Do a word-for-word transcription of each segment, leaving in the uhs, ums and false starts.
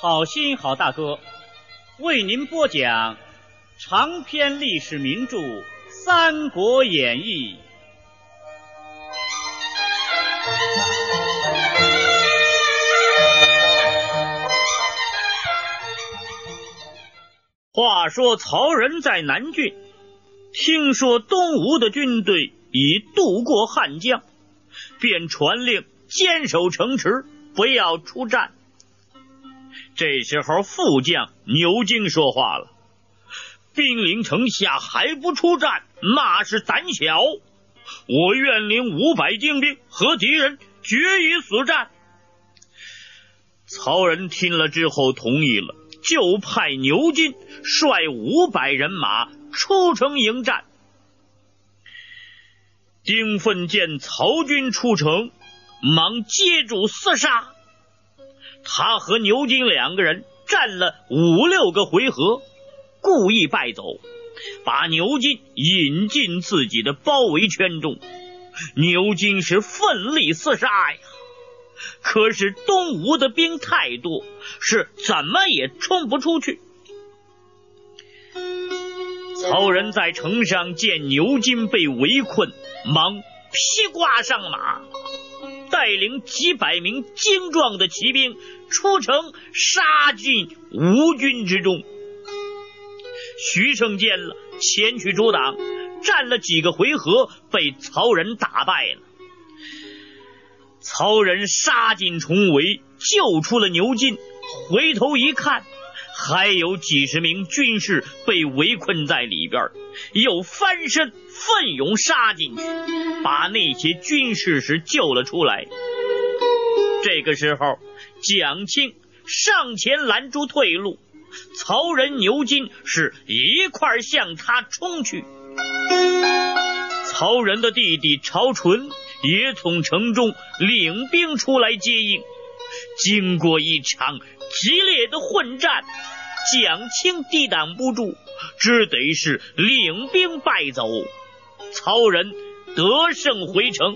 好心好大哥，为您播讲长篇历史名著《三国演义》。话说曹仁在南郡，听说东吴的军队已渡过汉江，便传令坚守城池，不要出战。这时候副将牛金说话了：兵临城下还不出战，那是胆小，我愿领五百精兵和敌人决一死战。曹仁听了之后同意了，就派牛金率五百人马出城迎战。丁奉见曹军出城，忙接住厮杀。他和牛金两个人战了五六个回合，故意败走，把牛金引进自己的包围圈中。牛金是奋力厮杀呀，可是东吴的兵太多，是怎么也冲不出去。曹仁在城上见牛金被围困，忙披挂上马，带领几百名精壮的骑兵出城杀进吴军之中。徐盛见了，前去阻挡，战了几个回合，被曹仁打败了。曹仁杀进重围，救出了牛金，回头一看，还有几十名军士被围困在里边，又翻身奋勇杀进去，把那些军士是救了出来。这个时候蒋钦上前拦住退路，曹仁、牛金是一块向他冲去。曹仁的弟弟曹纯也从城中领兵出来接应。经过一场激烈的混战，蒋钦抵挡不住，只得是领兵败走，曹仁得胜回城。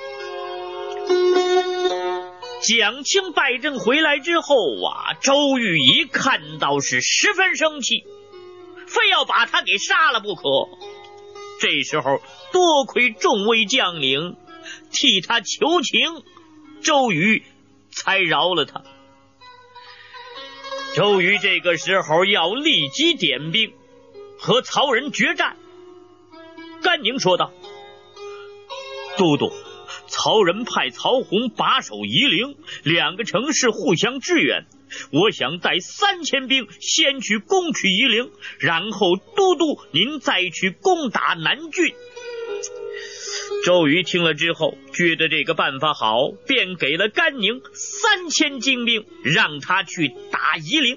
蒋钦败阵回来之后啊，周瑜一看到是十分生气，非要把他给杀了不可。这时候多亏众位将领替他求情，周瑜才饶了他。周瑜这个时候要立即点兵和曹仁决战。甘宁说道：都督，曹仁派曹洪把守夷陵，两个城市互相支援，我想带三千兵先去攻取夷陵，然后都督您再去攻打南郡。周瑜听了之后觉得这个办法好，便给了甘宁三千精兵，让他去打夷陵。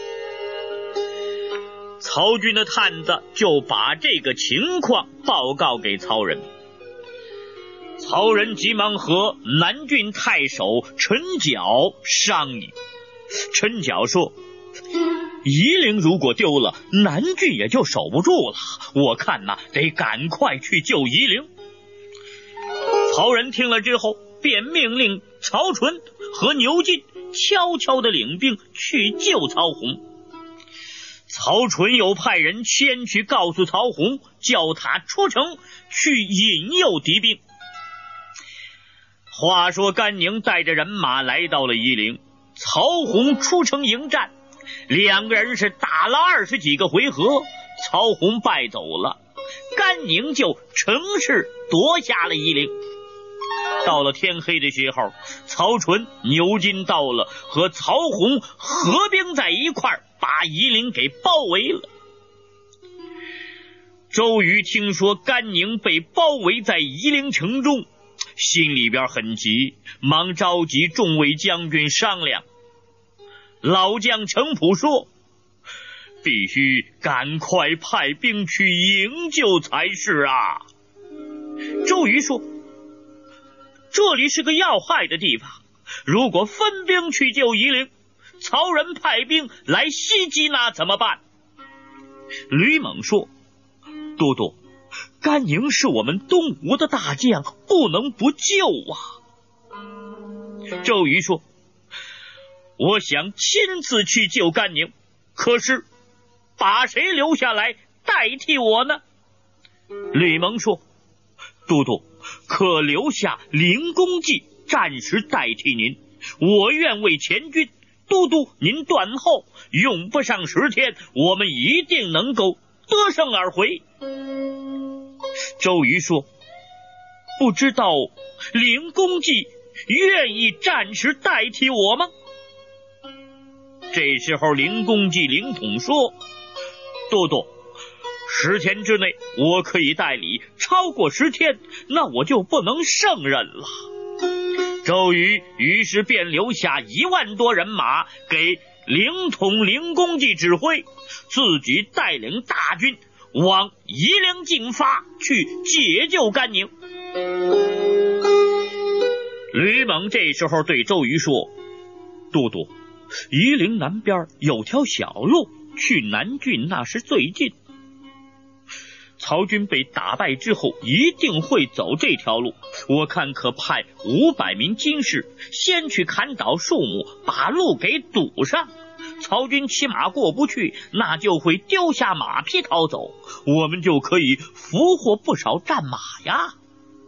曹军的探子就把这个情况报告给曹仁。曹仁急忙和南郡太守陈缴商议。陈缴说：夷陵如果丢了，南郡也就守不住了，我看呐，得赶快去救夷陵。曹仁听了之后，便命令曹纯和牛金悄悄地领兵去救曹洪。曹纯又派人先去告诉曹洪，叫他出城去引诱敌兵。话说甘宁带着人马来到了夷陵，曹洪出城迎战，两个人是打了二十几个回合，曹洪败走了，甘宁就乘势夺下了夷陵。到了天黑的时候，曹纯、牛金到了，和曹洪合兵在一块儿，把夷陵给包围了。周瑜听说甘宁被包围在夷陵城中，心里边很急，忙召集众位将军商量。老将程普说：必须赶快派兵去营救才是啊。周瑜说：这里是个要害的地方，如果分兵去救夷陵，曹仁派兵来袭击，那怎么办？吕蒙说：都督，甘宁是我们东吴的大将，不能不救啊。周瑜说： 我想亲自去救甘宁，可是把谁留下来代替我呢？吕蒙说，都督可留下凌公绩暂时代替您，我愿为前军，都督您断后，用不上十天，我们一定能够得胜而回。周瑜说，不知道凌公绩愿意暂时代替我吗？这时候凌公绩凌统说，都督，十天之内我可以代理，超过十天那我就不能胜任了。周瑜于是便留下一万多人马给凌统凌公绩指挥，自己带领大军往夷陵进发，去解救甘宁。吕蒙这时候对周瑜说，都督，夷陵南边有条小路，去南郡那是最近。曹军被打败之后一定会走这条路，我看可派五百名军士先去砍倒树木，把路给堵上。曹军骑马过不去，那就会丢下马匹逃走，我们就可以俘获不少战马呀。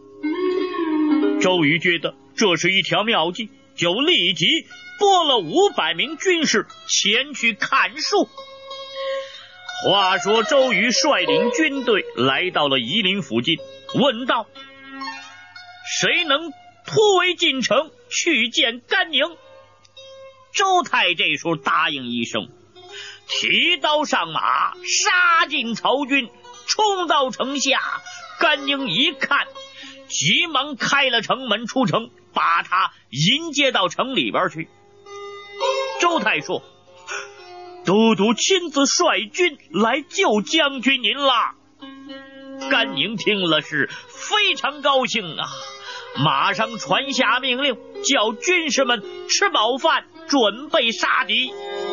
周瑜觉得这是一条妙计，就立即拨了五百名军士前去砍树。话说周瑜率领军队来到了夷陵附近，问道，谁能突围进城去见甘宁？周泰这时候答应一声，提刀上马，杀进曹军，冲到城下。甘宁一看，急忙开了城门出城，把他迎接到城里边去。周泰说，都督亲自率军来救将军您啦。甘宁听了是非常高兴啊，马上传下命令，叫军士们吃饱饭，准备杀敌。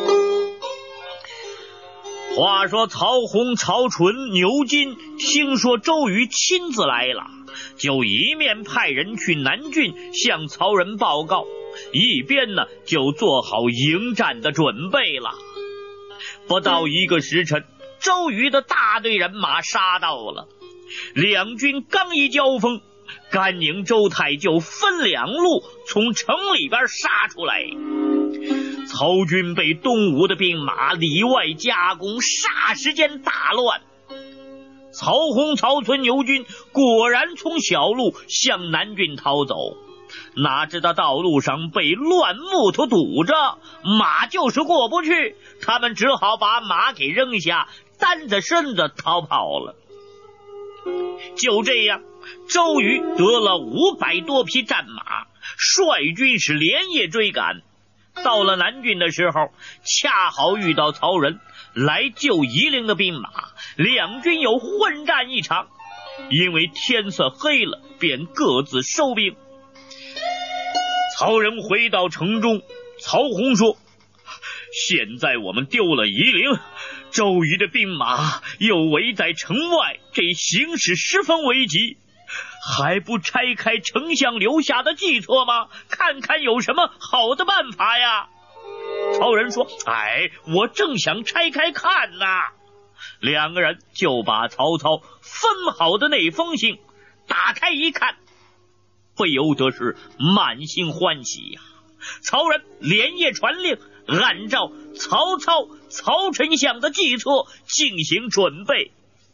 话说曹洪、曹纯、牛金听说周瑜亲自来了，就一面派人去南郡向曹仁报告，一边呢就做好迎战的准备了。不到一个时辰，周瑜的大队人马杀到了，两军刚一交锋，甘宁、周泰就分两路从城里边杀出来。曹军被东吴的兵马里外夹攻，霎时间大乱。曹洪、曹存、牛军果然从小路向南郡逃走，哪知道道路上被乱木头堵着，马就是过不去，他们只好把马给扔下，单着身子逃跑了。就这样，周瑜得了五百多匹战马，率军是连夜追赶。到了南郡的时候，恰好遇到曹仁来救夷陵的兵马，两军又混战一场，因为天色黑了，便各自收兵。曹仁回到城中，曹洪说，现在我们丢了夷陵，周瑜的兵马又围在城外，这形势十分危急，还不拆开丞相留下的计策吗？看看有什么好的办法呀。曹仁说，哎，我正想拆开看呐。两个人就把曹操分好的那封信打开一看，不由得是满心欢喜呀。曹仁连夜传令，按照曹操、曹丞相的计策进行准备。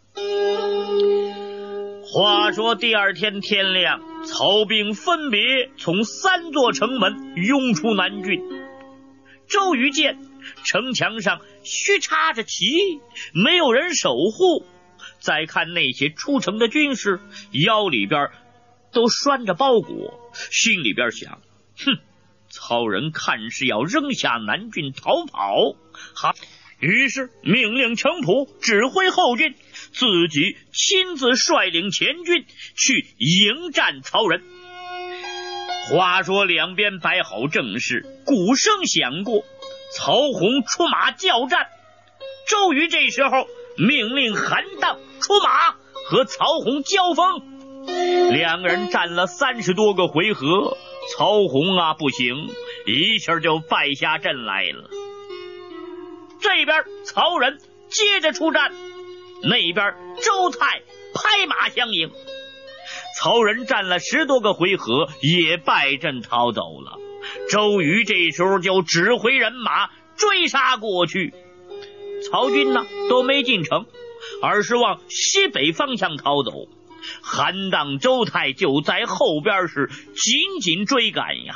话说第二天天亮，曹兵分别从三座城门涌出南郡。周瑜见城墙上须插着旗，没有人守护，再看那些出城的军士腰里边都拴着包裹，心里边想，哼，曹仁看是要扔下南郡逃跑。好，于是命令程普指挥后军，自己亲自率领前军去迎战曹仁。话说两边摆好阵势，鼓声响过，曹洪出马叫战。周瑜这时候命令韩当出马和曹洪交锋，两个人战了三十多个回合，曹洪啊不行， 一下就败下阵来了。这边曹仁接着出战，那边周泰拍马相迎。曹仁战了十多个回合，也败阵逃走了。周瑜这时候就指挥人马追杀过去。曹军呢都没进城，而是往西北方向逃走。韩当、周泰就在后边是紧紧追赶呀。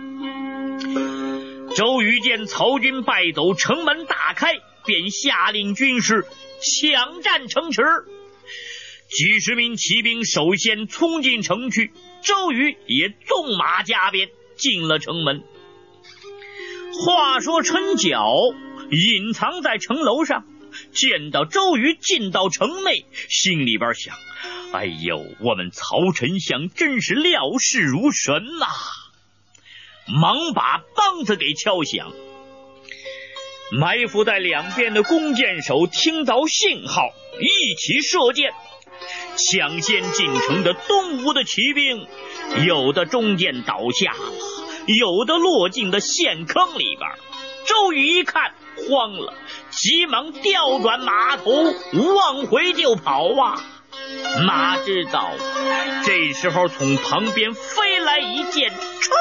周瑜见曹军败走，城门大开，便下令军士抢占城池。几十名骑兵首先冲进城去，周瑜也纵马加鞭进了城门。话说陈角隐藏在城楼上，见到周瑜进到城内，心里边想：哎呦，我们曹丞相真是料事如神呐、啊！忙把梆子给敲响。埋伏在两边的弓箭手听到信号，一起射箭。抢先进城的东吴的骑兵，有的中箭倒下了，有的落进的陷坑里边。周瑜一看慌了，急忙调转马头往回就跑啊！哪知道这时候从旁边飞来一箭，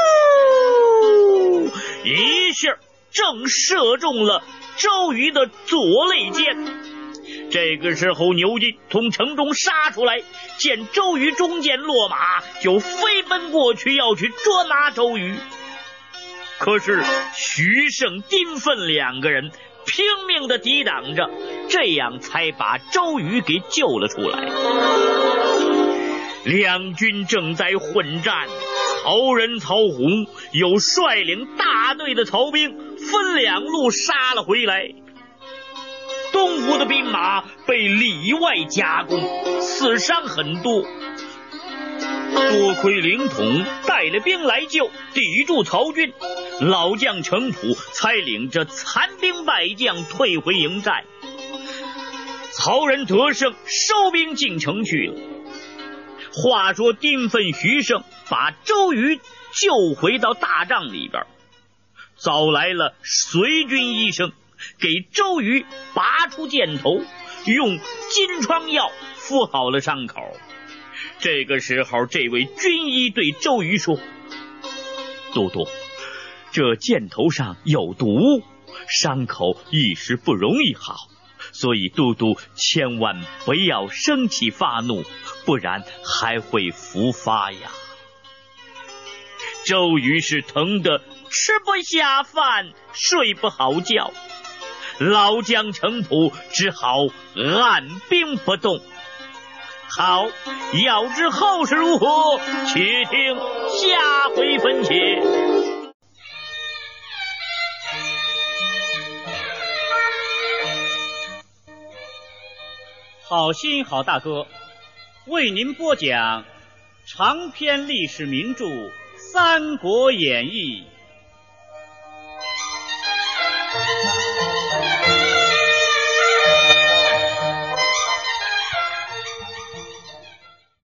出一下正射中了周瑜的左肋间。这个时候牛金从城中杀出来，见周瑜中箭落马，就飞奔过去要去捉拿周瑜。可是徐盛、丁奉两个人拼命的抵挡着，这样才把周瑜给救了出来。两军正在混战，曹仁、曹洪有率领大队的曹兵分两路杀了回来。东吴的兵马被里外夹攻，死伤很多。多亏凌统带了兵来救，抵住曹军，老将程普才领着残兵败将退回营寨。曹仁得胜，收兵进城去了。话说丁奉、徐盛把周瑜救回到大帐里边，找来了随军医生，给周瑜拔出箭头，用金疮药敷好了伤口。这个时候，这位军医对周瑜说：都督，这箭头上有毒，伤口一时不容易好，所以都督千万不要生气发怒，不然还会复发呀。周瑜是疼得吃不下饭，睡不好觉，老将程普只好按兵不动。好，要知后事如何，且听下回分解。 好心好大哥为您播讲长篇历史名著《三国演义》